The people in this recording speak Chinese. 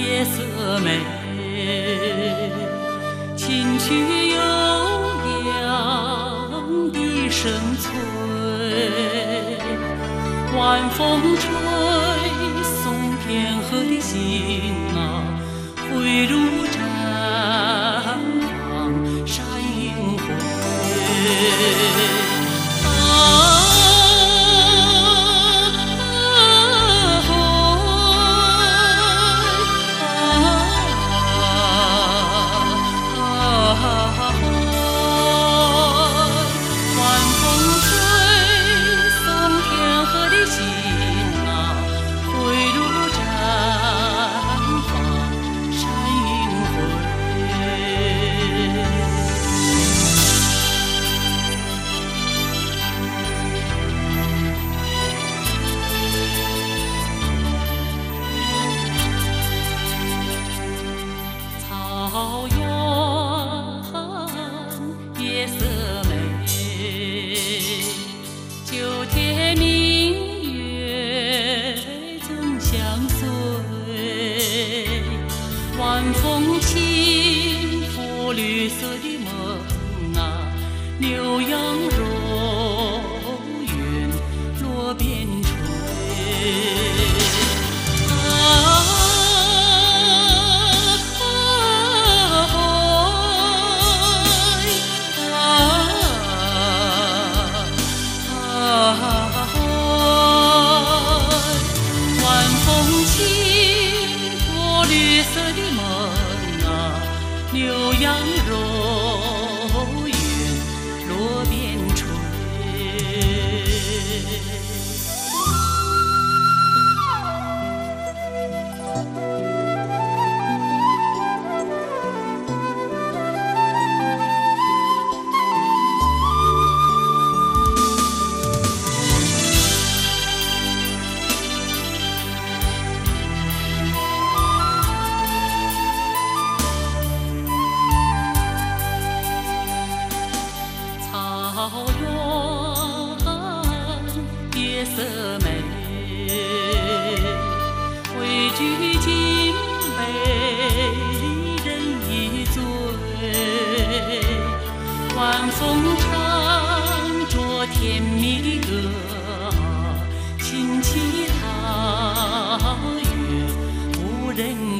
夜色美，琴曲悠扬的声催，晚风吹送天河的星啊，汇入绽放闪银辉。草原夜色美，九天明月总相随，晚风轻拂绿色的梦啊，牛羊肉云落边吹。绿色的梦啊，牛羊肉云落边吹。草原夜色美，汇聚金杯人一醉，晚风唱着甜蜜的歌，轻轻踏月无人